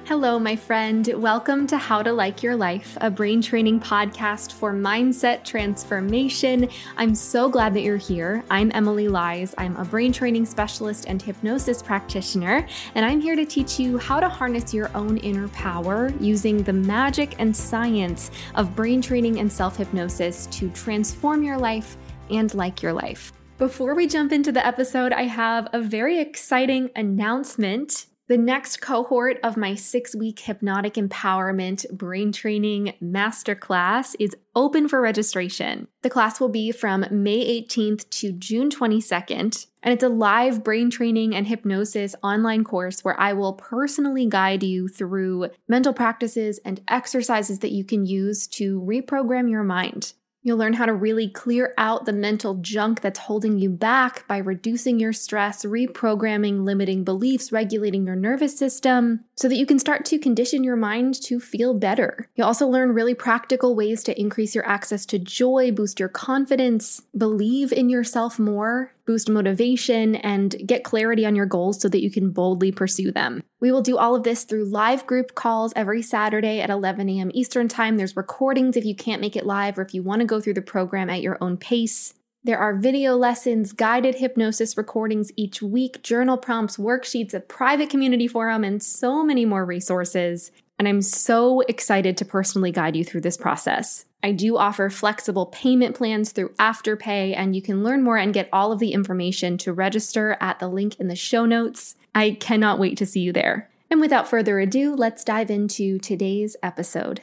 Hello, my friend. Welcome to How to Like Your Life, a brain training podcast for mindset transformation. I'm so glad that you're here. I'm Emily Lies. I'm a brain training specialist and hypnosis practitioner, and I'm here to teach you how to harness your own inner power using the magic and science of brain training and self-hypnosis to transform your life and like your life. Before we jump into the episode, I have a very exciting announcement. The next cohort of my 6-week hypnotic empowerment brain training masterclass is open for registration. The class will be from May 18th to June 22nd, and it's a live brain training and hypnosis online course where I will personally guide you through mental practices and exercises that you can use to reprogram your mind. You'll learn how to really clear out the mental junk that's holding you back by reducing your stress, reprogramming limiting beliefs, regulating your nervous system, so that you can start to condition your mind to feel better. You'll also learn really practical ways to increase your access to joy, boost your confidence, believe in yourself more, boost motivation, and get clarity on your goals so that you can boldly pursue them. We will do all of this through live group calls every Saturday at 11 a.m. Eastern Time. There's recordings if you can't make it live or if you want to go through the program at your own pace. There are video lessons, guided hypnosis recordings each week, journal prompts, worksheets, a private community forum, and so many more resources. And I'm so excited to personally guide you through this process. I do offer flexible payment plans through Afterpay, and you can learn more and get all of the information to register at the link in the show notes. I cannot wait to see you there. And without further ado, let's dive into today's episode.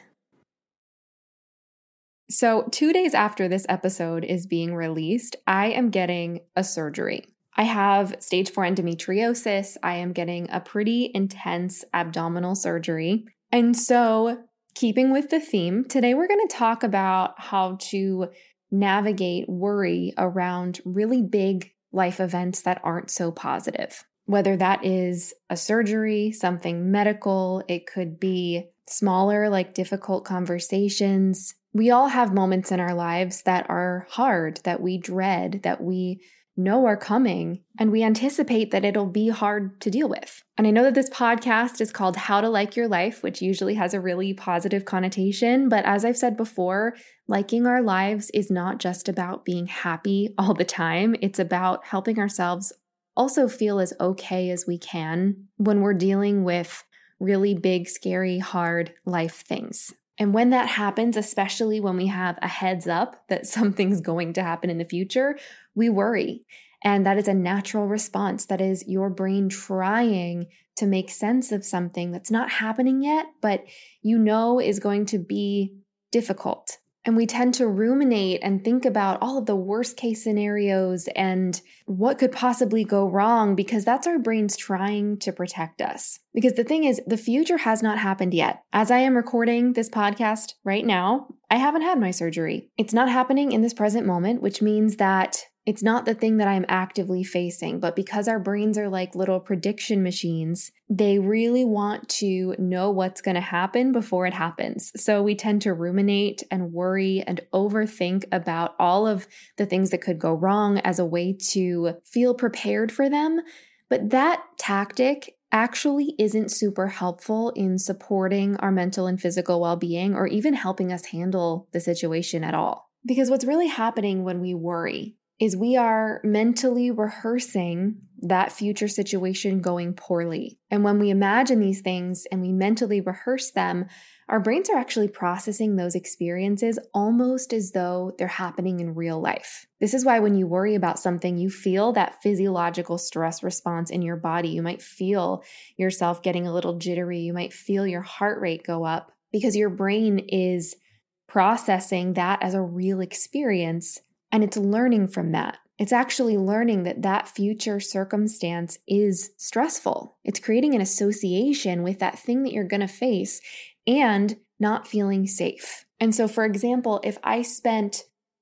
So 2 days after this episode is being released, I am getting a surgery. I have stage 4 endometriosis. I am getting a pretty intense abdominal surgery. And so, keeping with the theme, today we're going to talk about how to navigate worry around really big life events that aren't so positive. Whether that is a surgery, something medical, it could be smaller, like difficult conversations. We all have moments in our lives that are hard, that we dread, that we know are coming, and we anticipate that it'll be hard to deal with. And I know that this podcast is called How to Like Your Life, which usually has a really positive connotation. But as I've said before, liking our lives is not just about being happy all the time. It's about helping ourselves also feel as okay as we can when we're dealing with really big, scary, hard life things. And when that happens, especially when we have a heads up that something's going to happen in the future, we worry. And that is a natural response. That is your brain trying to make sense of something that's not happening yet, but you know is going to be difficult. And we tend to ruminate and think about all of the worst case scenarios and what could possibly go wrong because that's our brains trying to protect us. Because the thing is, the future has not happened yet. As I am recording this podcast right now, I haven't had my surgery. It's not happening in this present moment, which means that it's not the thing that I'm actively facing, but because our brains are like little prediction machines, they really want to know what's going to happen before it happens. So we tend to ruminate and worry and overthink about all of the things that could go wrong as a way to feel prepared for them. But that tactic actually isn't super helpful in supporting our mental and physical well-being or even helping us handle the situation at all. Because what's really happening when we worry is we are mentally rehearsing that future situation going poorly. And when we imagine these things and we mentally rehearse them, our brains are actually processing those experiences almost as though they're happening in real life. This is why when you worry about something, you feel that physiological stress response in your body. You might feel yourself getting a little jittery. You might feel your heart rate go up because your brain is processing that as a real experience. And it's learning from that. It's actually learning that that future circumstance is stressful. It's creating an association with that thing that you're going to face and not feeling safe. And so, for example, if I spent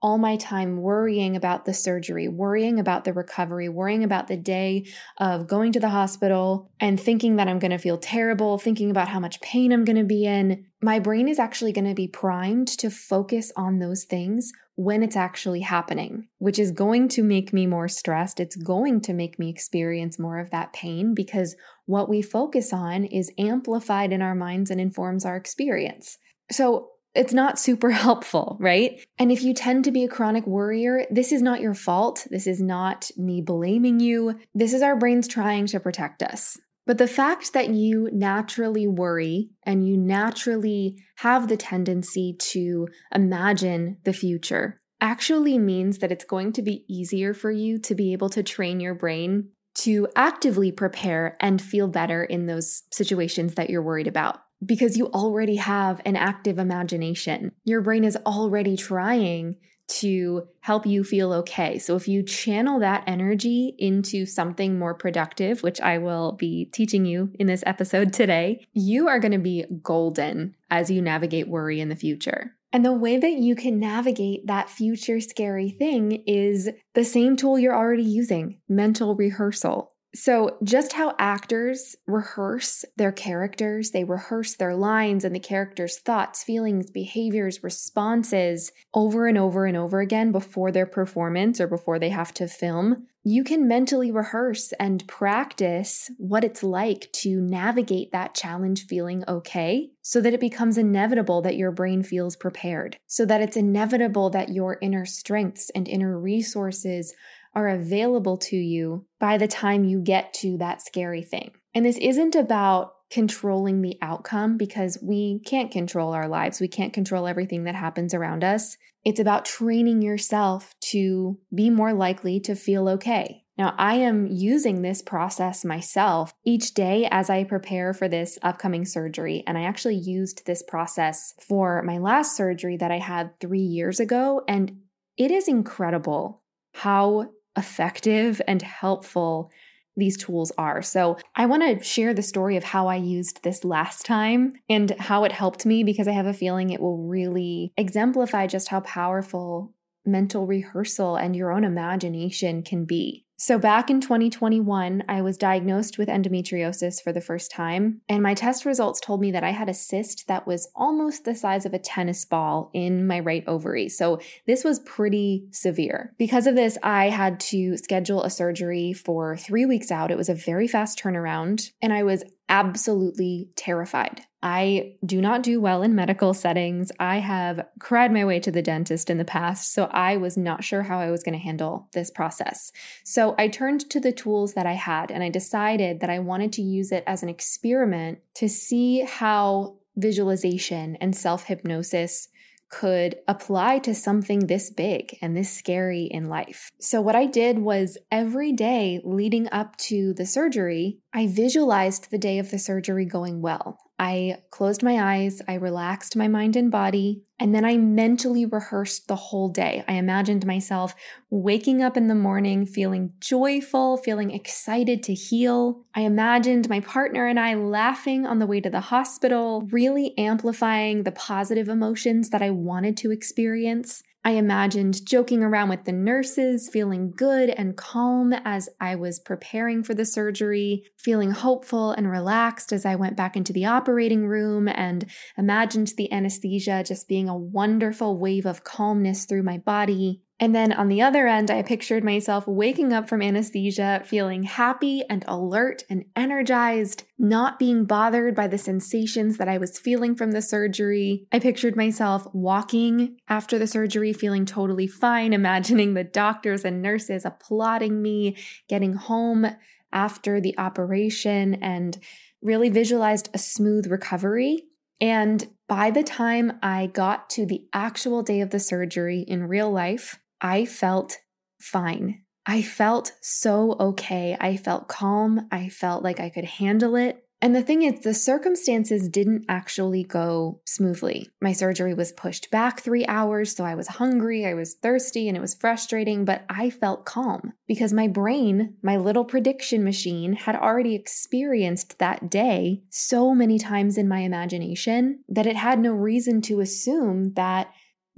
all my time worrying about the surgery, worrying about the recovery, worrying about the day of going to the hospital and thinking that I'm going to feel terrible, thinking about how much pain I'm going to be in, my brain is actually going to be primed to focus on those things when it's actually happening, which is going to make me more stressed. It's going to make me experience more of that pain because what we focus on is amplified in our minds and informs our experience. So it's not super helpful, right? And if you tend to be a chronic worrier, this is not your fault. This is not me blaming you. This is our brains trying to protect us. But the fact that you naturally worry and you naturally have the tendency to imagine the future actually means that it's going to be easier for you to be able to train your brain to actively prepare and feel better in those situations that you're worried about. Because you already have an active imagination. Your brain is already trying to help you feel okay. So if you channel that energy into something more productive, which I will be teaching you in this episode today, you are going to be golden as you navigate worry in the future. And the way that you can navigate that future scary thing is the same tool you're already using, mental rehearsal. So just how actors rehearse their characters, they rehearse their lines and the characters' thoughts, feelings, behaviors, responses over and over and over again before their performance or before they have to film, you can mentally rehearse and practice what it's like to navigate that challenge feeling okay, so that it becomes inevitable that your brain feels prepared, so that it's inevitable that your inner strengths and inner resources are available to you by the time you get to that scary thing. And this isn't about controlling the outcome because we can't control our lives. We can't control everything that happens around us. It's about training yourself to be more likely to feel okay. Now, I am using this process myself each day as I prepare for this upcoming surgery. And I actually used this process for my last surgery that I had 3 years ago. And it is incredible how effective and helpful these tools are. So I want to share the story of how I used this last time and how it helped me, because I have a feeling it will really exemplify just how powerful mental rehearsal and your own imagination can be. So back in 2021, I was diagnosed with endometriosis for the first time, and my test results told me that I had a cyst that was almost the size of a tennis ball in my right ovary. So this was pretty severe. Because of this, I had to schedule a surgery for 3 weeks out. It was a very fast turnaround, and I was absolutely terrified. I do not do well in medical settings. I have cried my way to the dentist in the past, so I was not sure how I was going to handle this process. So I turned to the tools that I had, and I decided that I wanted to use it as an experiment to see how visualization and self-hypnosis could apply to something this big and this scary in life. So what I did was every day leading up to the surgery, I visualized the day of the surgery going well. I closed my eyes, I relaxed my mind and body, and then I mentally rehearsed the whole day. I imagined myself waking up in the morning feeling joyful, feeling excited to heal. I imagined my partner and I laughing on the way to the hospital, really amplifying the positive emotions that I wanted to experience. I imagined joking around with the nurses, feeling good and calm as I was preparing for the surgery, feeling hopeful and relaxed as I went back into the operating room, and imagined the anesthesia just being a wonderful wave of calmness through my body. And then on the other end, I pictured myself waking up from anesthesia, feeling happy and alert and energized, not being bothered by the sensations that I was feeling from the surgery. I pictured myself walking after the surgery, feeling totally fine, imagining the doctors and nurses applauding me, getting home after the operation, and really visualized a smooth recovery. And by the time I got to the actual day of the surgery in real life, I felt fine. I felt so okay. I felt calm. I felt like I could handle it. And the thing is, the circumstances didn't actually go smoothly. My surgery was pushed back 3 hours, so I was hungry, I was thirsty, and it was frustrating, but I felt calm because my brain, my little prediction machine, had already experienced that day so many times in my imagination that it had no reason to assume that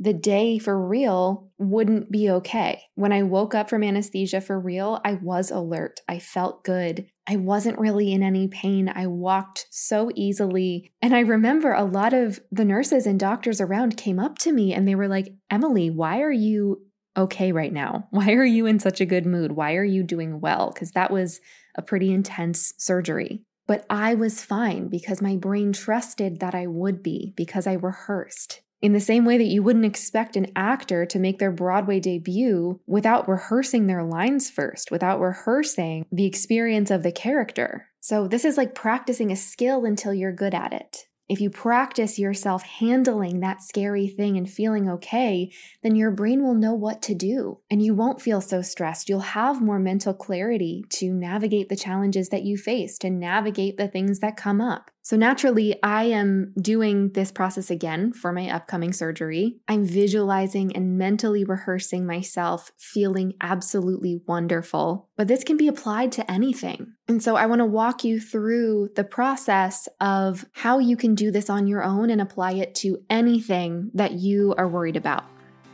the day for real wouldn't be okay. When I woke up from anesthesia for real, I was alert. I felt good. I wasn't really in any pain. I walked so easily. And I remember a lot of the nurses and doctors around came up to me and they were like, Emily, why are you okay right now? Why are you in such a good mood? Why are you doing well? Because that was a pretty intense surgery. But I was fine because my brain trusted that I would be, because I rehearsed. In the same way that you wouldn't expect an actor to make their Broadway debut without rehearsing their lines first, without rehearsing the experience of the character. So this is like practicing a skill until you're good at it. If you practice yourself handling that scary thing and feeling okay, then your brain will know what to do and you won't feel so stressed. You'll have more mental clarity to navigate the challenges that you face, to navigate the things that come up. So naturally, I am doing this process again for my upcoming surgery. I'm visualizing and mentally rehearsing myself feeling absolutely wonderful. But this can be applied to anything. And so I want to walk you through the process of how you can do this on your own and apply it to anything that you are worried about.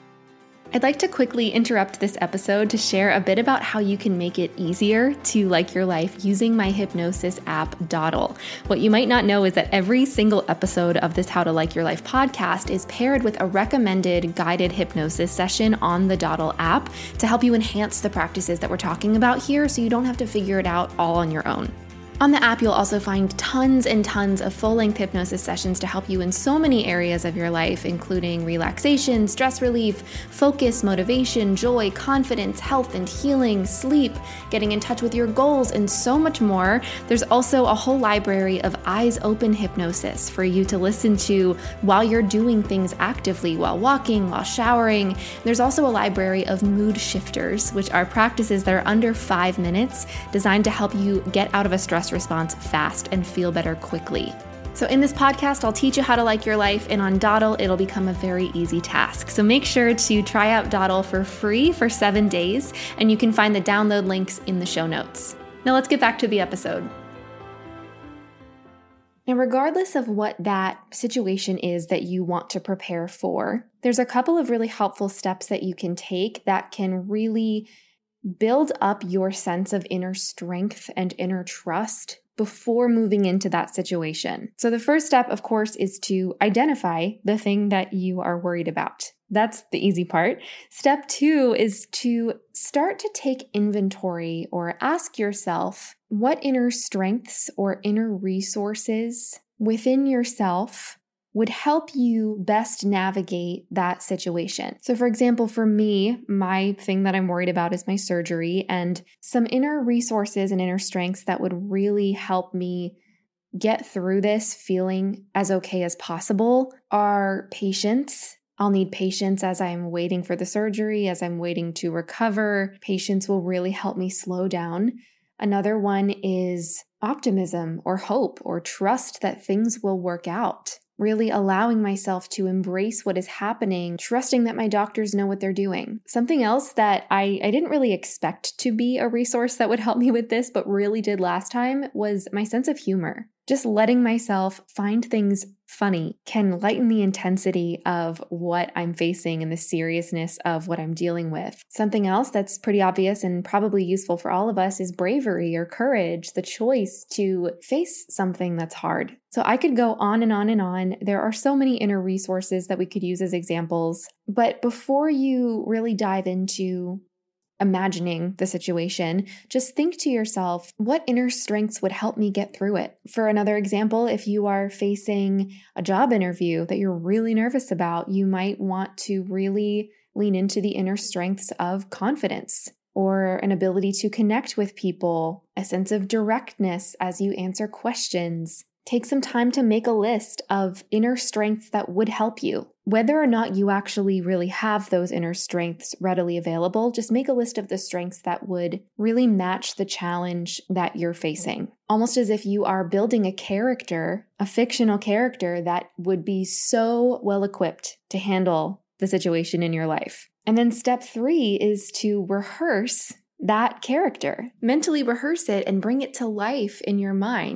I'd like to quickly interrupt this episode to share a bit about how you can make it easier to like your life using my hypnosis app, Dawdle. What you might not know is that every single episode of this How to Like Your Life podcast is paired with a recommended guided hypnosis session on the Dawdle app to help you enhance the practices that we're talking about here so you don't have to figure it out all on your own. On the app, you'll also find tons and tons of full-length hypnosis sessions to help you in so many areas of your life, including relaxation, stress relief, focus, motivation, joy, confidence, health and healing, sleep, getting in touch with your goals, and so much more. There's also a whole library of eyes open hypnosis for you to listen to while you're doing things actively, while walking, while showering. There's also a library of mood shifters, which are practices that are under 5 minutes, designed to help you get out of a stress response fast and feel better quickly. So in this podcast, I'll teach you how to like your life, and on Dawdle, it'll become a very easy task. So make sure to try out Dawdle for free for 7 days, and you can find the download links in the show notes. Now let's get back to the episode. Now, regardless of what that situation is that you want to prepare for, there's a couple of really helpful steps that you can take that can really build up your sense of inner strength and inner trust before moving into that situation. So the first step, of course, is to identify the thing that you are worried about. That's the easy part. Step 2 is to start to take inventory or ask yourself what inner strengths or inner resources within yourself would help you best navigate that situation. So for example, for me, my thing that I'm worried about is my surgery, and some inner resources and inner strengths that would really help me get through this feeling as okay as possible are patience. I'll need patience as I'm waiting for the surgery, as I'm waiting to recover. Patience will really help me slow down. Another one is optimism or hope or trust that things will work out. Really allowing myself to embrace what is happening, trusting that my doctors know what they're doing. Something else that I didn't really expect to be a resource that would help me with this, but really did last time, was my sense of humor. Just letting myself find things funny can lighten the intensity of what I'm facing and the seriousness of what I'm dealing with. Something else that's pretty obvious and probably useful for all of us is bravery or courage, the choice to face something that's hard. So I could go on and on and on. There are so many inner resources that we could use as examples. But before you really dive into imagining the situation, just think to yourself, what inner strengths would help me get through it? For another example, if you are facing a job interview that you're really nervous about, you might want to really lean into the inner strengths of confidence or an ability to connect with people, a sense of directness as you answer questions. Take some time to make a list of inner strengths that would help you. Whether or not you actually really have those inner strengths readily available, just make a list of the strengths that would really match the challenge that you're facing. Almost as if you are building a character, a fictional character that would be so well equipped to handle the situation in your life. And then step 3 is to rehearse that character. Mentally rehearse it and bring it to life in your mind.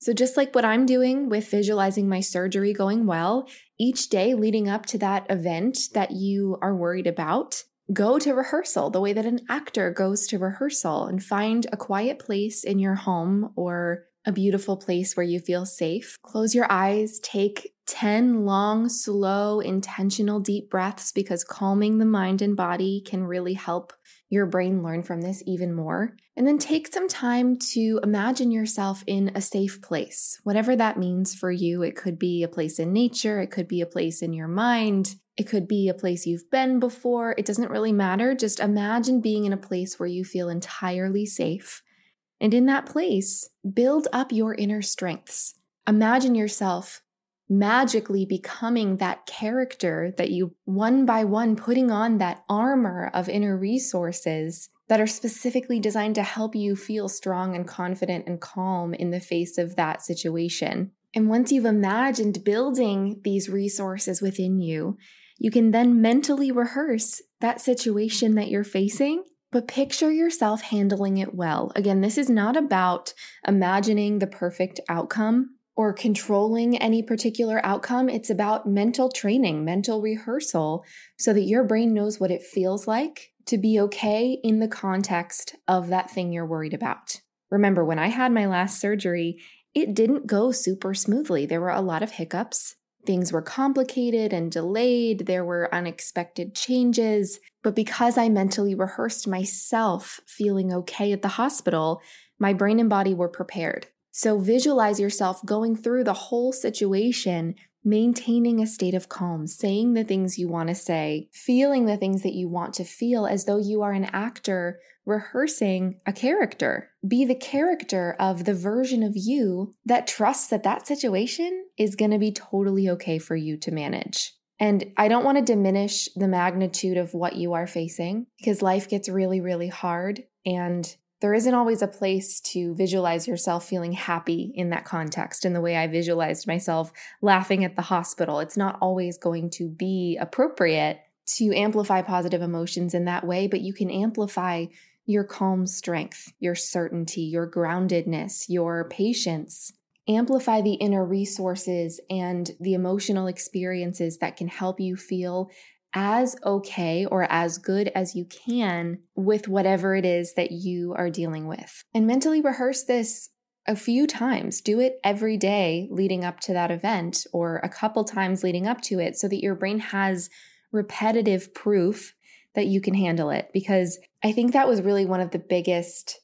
So just like what I'm doing with visualizing my surgery going well, each day leading up to that event that you are worried about, go to rehearsal the way that an actor goes to rehearsal, and find a quiet place in your home or a beautiful place where you feel safe. Close your eyes, take 10 long, slow, intentional deep breaths, because calming the mind and body can really help your brain learn from this even more. And then take some time to imagine yourself in a safe place, whatever that means for you. It could be a place in nature, it could be a place in your mind, it could be a place you've been before. It doesn't really matter. Just imagine being in a place where you feel entirely safe. And in that place, build up your inner strengths. Imagine yourself magically becoming that character that you, one by one, putting on that armor of inner resources that are specifically designed to help you feel strong and confident and calm in the face of that situation. And once you've imagined building these resources within you, you can then mentally rehearse that situation that you're facing, but picture yourself handling it well. Again, this is not about imagining the perfect outcome or controlling any particular outcome. It's about mental training, mental rehearsal, so that your brain knows what it feels like to be okay in the context of that thing you're worried about. Remember, when I had my last surgery, it didn't go super smoothly. There were a lot of hiccups. Things were complicated and delayed. There were unexpected changes. But because I mentally rehearsed myself feeling okay at the hospital, my brain and body were prepared. So visualize yourself going through the whole situation, maintaining a state of calm, saying the things you want to say, feeling the things that you want to feel, as though you are an actor rehearsing a character. Be the character of the version of you that trusts that that situation is going to be totally okay for you to manage. And I don't want to diminish the magnitude of what you are facing, because life gets really, really hard, and there isn't always a place to visualize yourself feeling happy in that context. In the way I visualized myself laughing at the hospital, it's not always going to be appropriate to amplify positive emotions in that way, but you can amplify your calm strength, your certainty, your groundedness, your patience. Amplify the inner resources and the emotional experiences that can help you feel as okay or as good as you can with whatever it is that you are dealing with. And mentally rehearse this a few times. Do it every day leading up to that event, or a couple times leading up to it, so that your brain has repetitive proof that you can handle it. Because I think that was really one of the biggest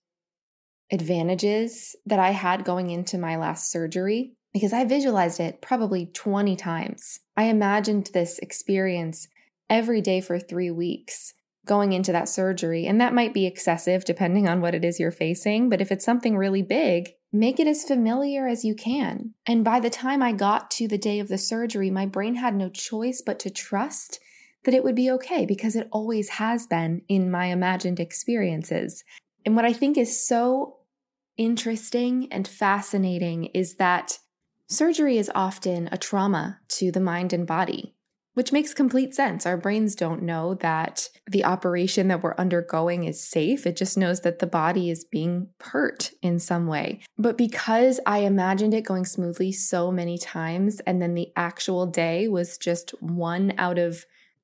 advantages that I had going into my last surgery, because I visualized it probably 20 times. I imagined this experience every day for 3 weeks going into that surgery. And that might be excessive depending on what it is you're facing. But if it's something really big, make it as familiar as you can. And by the time I got to the day of the surgery, my brain had no choice but to trust that it would be okay, because it always has been in my imagined experiences. And what I think is so interesting and fascinating is that surgery is often a trauma to the mind and body, which makes complete sense. Our brains don't know that the operation that we're undergoing is safe. It just knows that the body is being hurt in some way. But because I imagined it going smoothly so many times, and then the actual day was just one out of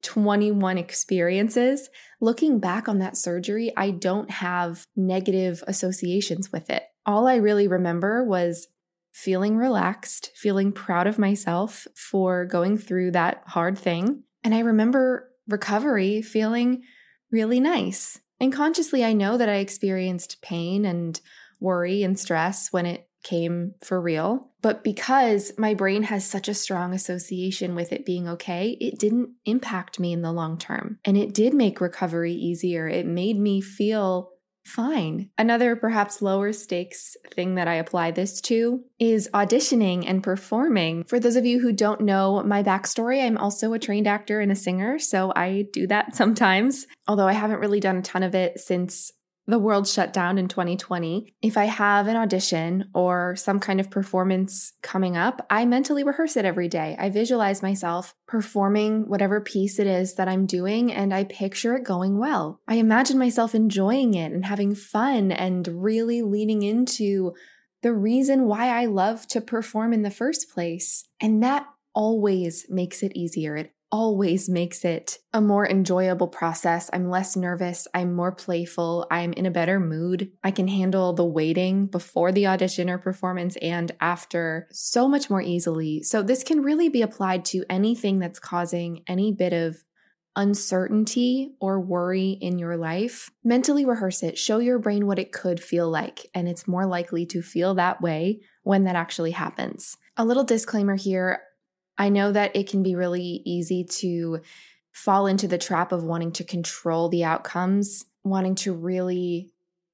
21 experiences, looking back on that surgery, I don't have negative associations with it. All I really remember was feeling relaxed, feeling proud of myself for going through that hard thing. And I remember recovery feeling really nice. And consciously, I know that I experienced pain and worry and stress when it came for real. But because my brain has such a strong association with it being okay, it didn't impact me in the long term. And it did make recovery easier. It made me feel fine. Another perhaps lower stakes thing that I apply this to is auditioning and performing. For those of you who don't know my backstory, I'm also a trained actor and a singer, so I do that sometimes, although I haven't really done a ton of it since the world shut down in 2020. If I have an audition or some kind of performance coming up, I mentally rehearse it every day. I visualize myself performing whatever piece it is that I'm doing, and I picture it going well. I imagine myself enjoying it and having fun and really leaning into the reason why I love to perform in the first place. And that always makes it easier. It always makes it a more enjoyable process. I'm less nervous. I'm more playful. I'm in a better mood. I can handle the waiting before the audition or performance and after so much more easily. So this can really be applied to anything that's causing any bit of uncertainty or worry in your life. Mentally rehearse it. Show your brain what it could feel like, and it's more likely to feel that way when that actually happens. A little disclaimer here. I know that it can be really easy to fall into the trap of wanting to control the outcomes, wanting to really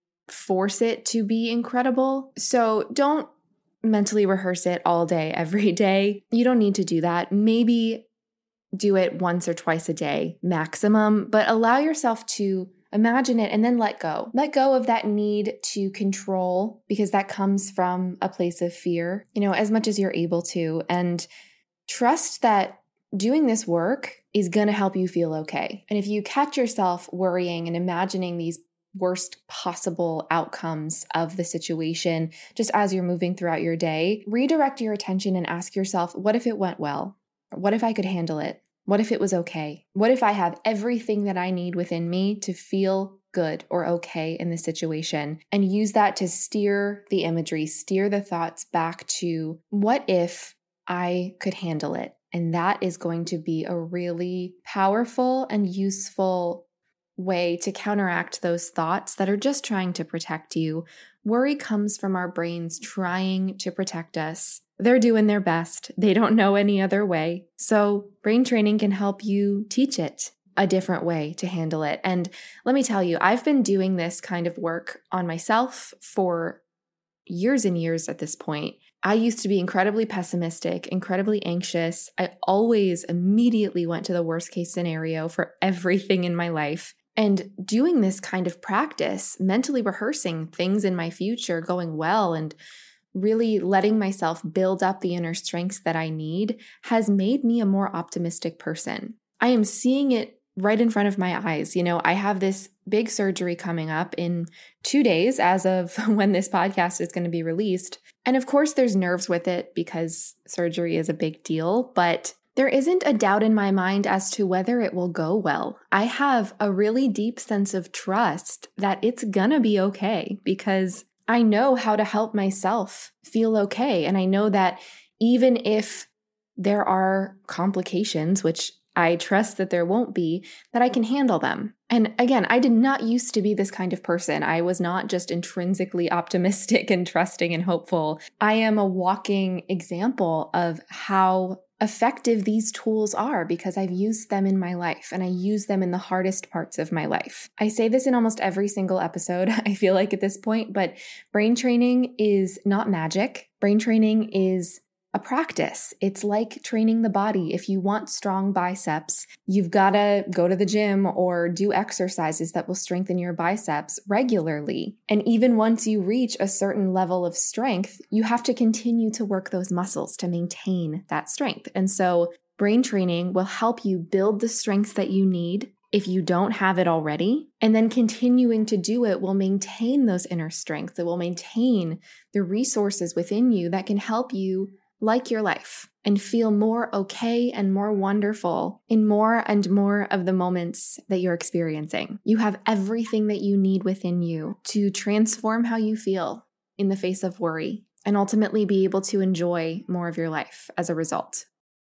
force it to be incredible. So don't mentally rehearse it all day, every day. You don't need to do that. Maybe do it once or twice a day maximum, but allow yourself to imagine it and then let go. Let go of that need to control, because that comes from a place of fear, as much as you're able to. And trust that doing this work is going to help you feel okay. And if you catch yourself worrying and imagining these worst possible outcomes of the situation just as you're moving throughout your day, redirect your attention and ask yourself, what if it went well? What if I could handle it? What if it was okay? What if I have everything that I need within me to feel good or okay in this situation? And use that to steer the imagery, steer the thoughts back to, what if I could handle it? And that is going to be a really powerful and useful way to counteract those thoughts that are just trying to protect you. Worry comes from our brains trying to protect us. They're doing their best. They don't know any other way. So brain training can help you teach it a different way to handle it. And let me tell you, I've been doing this kind of work on myself for years and years at this point. I used to be incredibly pessimistic, incredibly anxious. I always immediately went to the worst case scenario for everything in my life. And doing this kind of practice, mentally rehearsing things in my future going well and really letting myself build up the inner strengths that I need, has made me a more optimistic person. I am seeing it right in front of my eyes. I have this big surgery coming up in 2 days as of when this podcast is going to be released. And of course, there's nerves with it because surgery is a big deal, but there isn't a doubt in my mind as to whether it will go well. I have a really deep sense of trust that it's gonna be okay, because I know how to help myself feel okay. And I know that even if there are complications, which I trust that there won't be, that I can handle them. And again, I did not used to be this kind of person. I was not just intrinsically optimistic and trusting and hopeful. I am a walking example of how effective these tools are, because I've used them in my life and I use them in the hardest parts of my life. I say this in almost every single episode, I feel like at this point, but brain training is not magic. Brain training is a practice. It's like training the body. If you want strong biceps, you've got to go to the gym or do exercises that will strengthen your biceps regularly. And even once you reach a certain level of strength, you have to continue to work those muscles to maintain that strength. And so brain training will help you build the strengths that you need if you don't have it already. And then continuing to do it will maintain those inner strengths. It will maintain the resources within you that can help you like your life and feel more okay and more wonderful in more and more of the moments that you're experiencing. You have everything that you need within you to transform how you feel in the face of worry and ultimately be able to enjoy more of your life as a result.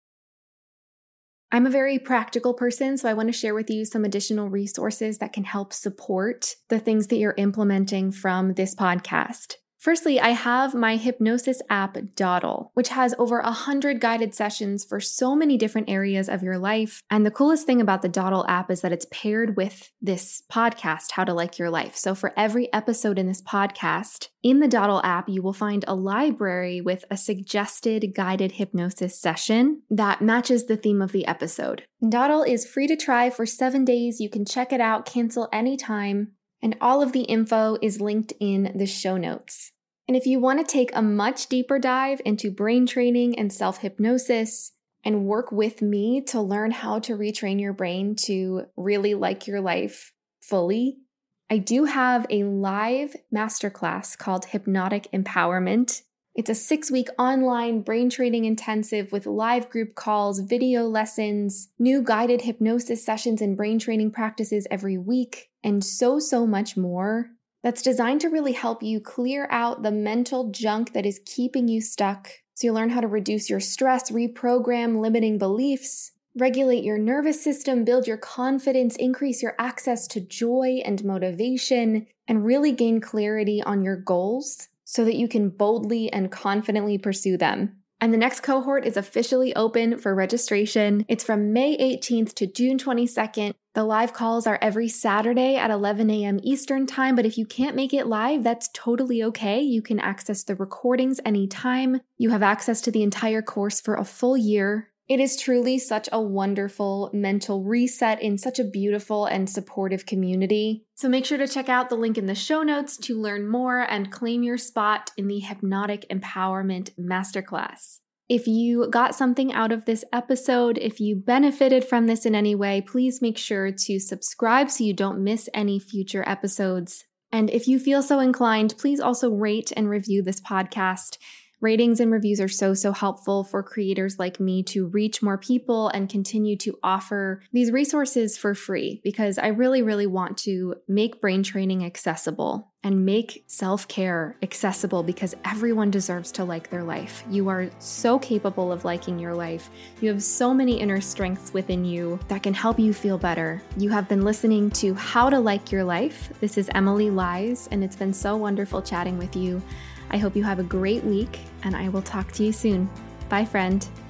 I'm a very practical person, so I want to share with you some additional resources that can help support the things that you're implementing from this podcast. Firstly, I have my hypnosis app, Dawdle, which has over 100 guided sessions for so many different areas of your life. And the coolest thing about the Dawdle app is that it's paired with this podcast, How to Like Your Life. So for every episode in this podcast, in the Dawdle app, you will find a library with a suggested guided hypnosis session that matches the theme of the episode. Dawdle is free to try for 7 days. You can check it out, cancel anytime, and all of the info is linked in the show notes. And if you want to take a much deeper dive into brain training and self-hypnosis and work with me to learn how to retrain your brain to really like your life fully, I do have a live masterclass called Hypnotic Empowerment. It's a 6-week online brain training intensive with live group calls, video lessons, new guided hypnosis sessions and brain training practices every week, and so much more. That's designed to really help you clear out the mental junk that is keeping you stuck. So you'll learn how to reduce your stress, reprogram limiting beliefs, regulate your nervous system, build your confidence, increase your access to joy and motivation, and really gain clarity on your goals so that you can boldly and confidently pursue them. And the next cohort is officially open for registration. It's from May 18th to June 22nd. The live calls are every Saturday at 11 a.m. Eastern Time, but if you can't make it live, that's totally okay. You can access the recordings anytime. You have access to the entire course for a full year. It is truly such a wonderful mental reset in such a beautiful and supportive community. So make sure to check out the link in the show notes to learn more and claim your spot in the Hypnotic Empowerment Masterclass. If you got something out of this episode, if you benefited from this in any way, please make sure to subscribe so you don't miss any future episodes. And if you feel so inclined, please also rate and review this podcast. Ratings and reviews are so helpful for creators like me to reach more people and continue to offer these resources for free, because I really want to make brain training accessible and make self-care accessible, because everyone deserves to like their life. You are so capable of liking your life. You have so many inner strengths within you that can help you feel better. You have been listening to How to Like Your Life. This is Emily Lies, and it's been so wonderful chatting with you. I hope you have a great week, and I will talk to you soon. Bye, friend.